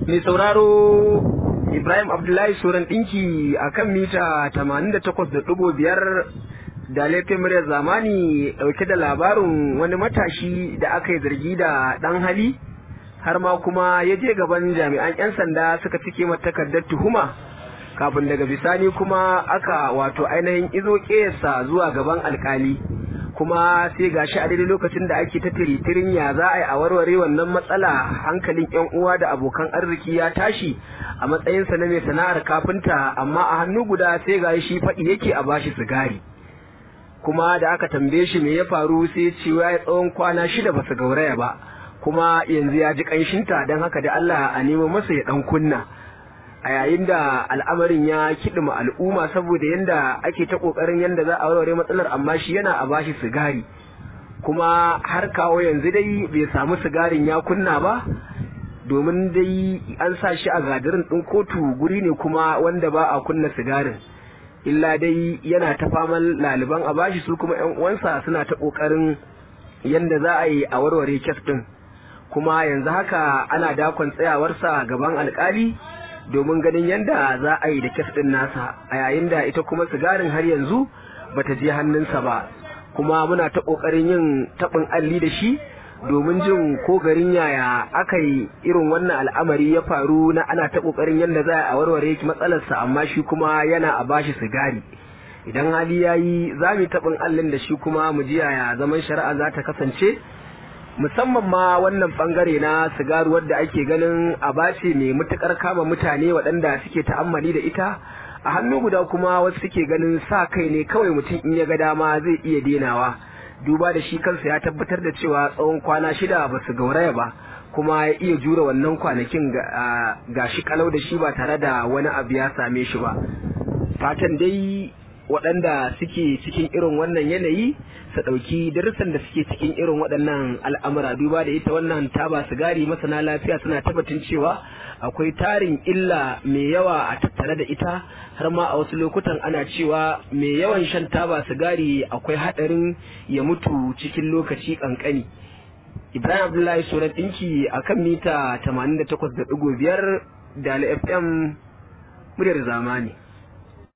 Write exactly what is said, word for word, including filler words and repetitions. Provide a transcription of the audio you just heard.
Mai sauraro Ibrahim Abdullahi Suran ɗinki a kan mita tamanin da takwas da ɗigo biyar da laifin muryar zamani ɗauke da labarin wani matashi da aka yi zargi da ɗan hali har ma kuma ya je gaban jami'an 'yan sanda suka cike mata takardar tuhuma kafin daga bisani kuma aka wato ainihin izo ƙesa zuwa gaban alkali. Kuma sai gashi a daidai lokacin da ake ta tiritirin ya za a yi a warware wannan matsala hankalin yan uwa da abokan arziki ya tashi a matsayinsa na mai sana'ar kafinta, amma a hannu guda sai gashi shi faɗi yake a bashi sigari. Kuma da aka tambaye shi me ya faru sai ce ya tsawon kwana shida ba su gauraya ba, kuma yanzu ya ji ƙanshinta don haka da Allah a nemo masa ya ɗan kunna. A yayin da al'amarin ya kiɗima al'umma saboda yanda ake ta ƙoƙarin yanda za a warware matsalar, amma shi yana a bashi sigari, kuma har kawo yanzu dai bai samu sigarin ya kunna ba, domin dai an sa shi a gadirin ɗin kotu guri ne kuma wanda ba a kunna sigarin, illa dai yana ta faman laliban a bashi, su kuma yan uwansa suna ta ƙoƙarin yanda za a yi a warware kes ɗin. Kuma yanzu haka ana dakon tsayawarsa gaban alƙali domin ganin yadda za a yi da kes ɗin nasa, a yayin da ita kuma sigarin har yanzu bata je hannunsa ba. Kuma muna ta ƙoƙarin yin taɓin alli da shi domin jin ko garin yaya aka yi irin wannan al'amari ya faru na ana ta ƙoƙarin yadda za a warware matsalarsa, amma shi kuma yana a bashi sigari. Idan hali ya yi za mu yi taɓin allin da shi kuma mu ji yaya zaman shari'a za ta kasance, musamman ma wannan bangare na sigari wadda ake ganin aba ce mai matukar kama mutane waɗanda suke ta'ammali da ita. A hannu guda kuma wasu suke ganin sa kai ne kawai, mutum in ya ga dama zai iya denawa, duba da shi kansa ya tabbatar da cewa tsawon kwana shida ba su gauraya ba, kuma ya iya jure wannan kwanakin ga shi kalau da shi ba tare da wani abu ya same shi ba. Fatan dai waɗanda suke cikin irin wannan yanayi su ɗauki darussan da suke cikin irin waɗannan al'amura, duba da ita wannan taba sigari masana lafiya suna tabbatin cewa akwai tarin illa mai yawa a tattare da ita, har ma a wasu lokutan ana cewa mai yawan shan taba sigari akwai haɗarin ya mutu cikin lokaci ƙanƙani. Ibrahim Abdullahi Suran ɗinki a kan mita tamanin da takwas da ɗigo biyar da F M muryar zamani.